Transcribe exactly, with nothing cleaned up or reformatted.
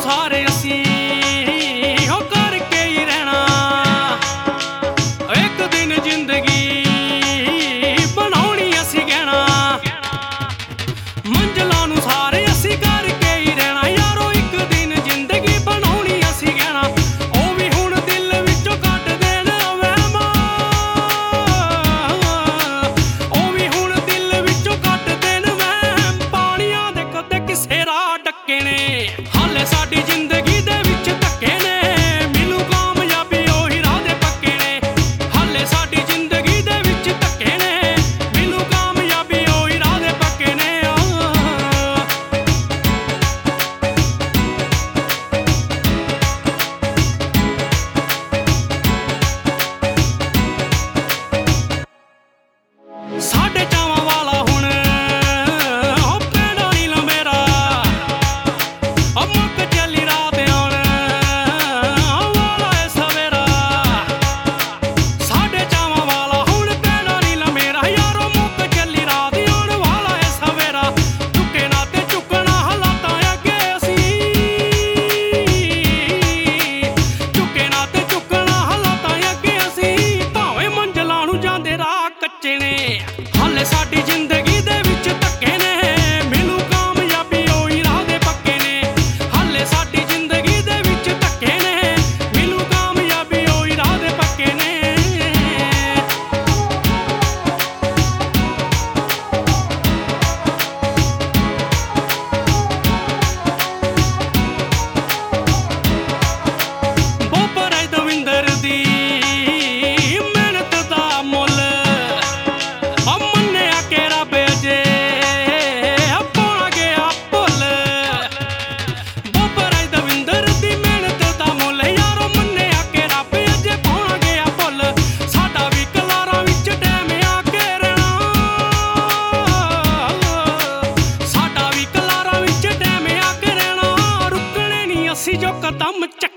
ਸਾਰੇ ਅਸੀਂ ਹੋ ਕਰਕੇ ਹੀ ਰਹਿਣਾ। ਇੱਕ ਦਿਨ ਜ਼ਿੰਦਗੀ ਬਣਾਉਣੀ ਅਸੀਂ ਕਹਿਣਾ। ਮੰਜ਼ਲਾਂ ਨੂੰ ਸਾਰੇ ਅਸੀਂ ਕਰਕੇ ਹੀ ਰਹਿਣਾ ਯਾਰੋ। ਇੱਕ ਦਿਨ ਜ਼ਿੰਦਗੀ ਬਣਾਉਣੀ ਅਸੀਂ ਕਹਿਣਾ। ਉਹ ਵੀ ਹੁਣ ਦਿਲ ਵਿੱਚੋਂ ਕੱਢ ਦੇਣ ਵਹਿਮਾਂ। ਉਹ ਵੀ ਹੁਣ ਦਿਲ ਵਿੱਚੋਂ ਕੱਢ ਦੇਣ ਵਹਿਮ। ਪਾਣੀਆਂ ਦੇ ਕਦੇ ਕਿਸੇ ਰਾਹ ਡੱਕੇ ਨੇ। ਹਾਲੇ ਸਾਡੀ ਜ਼ਿੰਦਗੀ ਦੇ ਵਿੱਚ ਧੱਕੇ ਨੇ। ਮਿਲੂ ਕਾਮਯਾਬੀ ਉਹੀ ਰਾਹ ਦੇ ਪੱਕੇ ਨੇ। ਹਾਲੇ ਸਾਡੀ ਜ਼ਿੰਦਗੀ ਦੇ ਵਿੱਚ ਧੱਕੇ ਨੇ। ਮਿਲੂ ਕਾਮਯਾਬੀ ਉਹੀ ਰਾਹ ਦੇ ਪੱਕੇ ਨੇ। ਸਾਡੇ ਚਾਵਾਂ ਵਾਲਾ ਹੁਣ ਉਹ ਪੈਣਾ ਨੀ ਲੰਮੇਰਾ। ਉਹ ਮੁੱਕ ਚੱਲੀ ਰਾਤ ਆਉਣ ਵਾਲਾ ਏ ਸਵੇਰਾ। ਸਾਡੇ ਚਾਵਾਂ ਵਾਲਾ ਹੁਣ ਪੈਣਾ ਨੀ ਲੰਮੇਰਾ ਯਾਰੋ। ਮੁੱਕ ਚੱਲੀ ਰਾਤ ਆਉਣ ਵਾਲਾ ਏ ਸਵੇਰਾ। ਝੁਕੇ ਨਾ ਤੇ ਝੁਕਣਾ ਹਾਲਾਤਾਂ ਅੱਗੇ ਅਸੀਂ। ਝੁਕੇ ਨਾ ਤੇ ਝੁਕਣਾ ਹਾਲਾਤਾਂ ਅੱਗੇ ਅਸੀਂ। ਭਾਵੇਂ ਮੰਜ਼ਲਾਂ ਨੂੰ ਜਾਂਦੇ ਰਾਹ ਕੱਚੇ ਨੇ। ਹਾਲੇ ਸਾਡੀ ਜ਼ਿੰਦਗੀ ਦੇ ਵਿੱਚ ਧੱਕੇ ਨੇ। ਮਿਲੂ ਕਾਮਯਾਬੀ ਉਹੀ ਰਾਹ ਦੇ ਪੱਕੇ ਨੇ। ਹਾਲੇ ਸਾਡੀ ਜ਼ਿੰਦਗੀ ਦੇ ਵਿੱਚ ਧੱਕੇ ਨੇ। ਮਿਲੂ ਕਾਮਯਾਬੀ ਉਹੀ ਰਾਹ ਦੇ ਪੱਕੇ ਨੇ। ਬੋਬਰ ਏ ਦਵਿੰਦਰ ਦੀ ਮਿਹਨਤ ਦਾ ਮੁੱਲ। ਉਹ ਮੰਨਿਆ ਕਿ ਰੱਬ ਅਜੇ ਪਾਉਣਾ ਗਿਆ ਭੁੱਲ। ਬੋਬਰ ਏ ਦਵਿੰਦਰ ਦੀ ਮਿਹਨਤ ਦਾ ਮੁੱਲ ਯਾਰੋ। ਮੰਨਿਆ ਕਿ ਰੱਬ ਅਜੇ ਪਾਉਣਾ ਗਿਆ ਭੁੱਲ। ਸਾਡਾ ਵੀ ਕਲਾਰਾਂ ਵਿੱਚ ਟਾਈਮ ਆ ਕੇ ਰਹਿਣਾ। ਸਾਡਾ ਵੀ ਕਲਾਰਾਂ ਵਿੱਚ ਟਾਈਮ ਆ ਕੇ ਰਹਿਣਾ। ਰੁਕਣੇ ਨਹੀਂ ਅਸੀਂ ਜੋ ਕਦਮ ਚੱਕ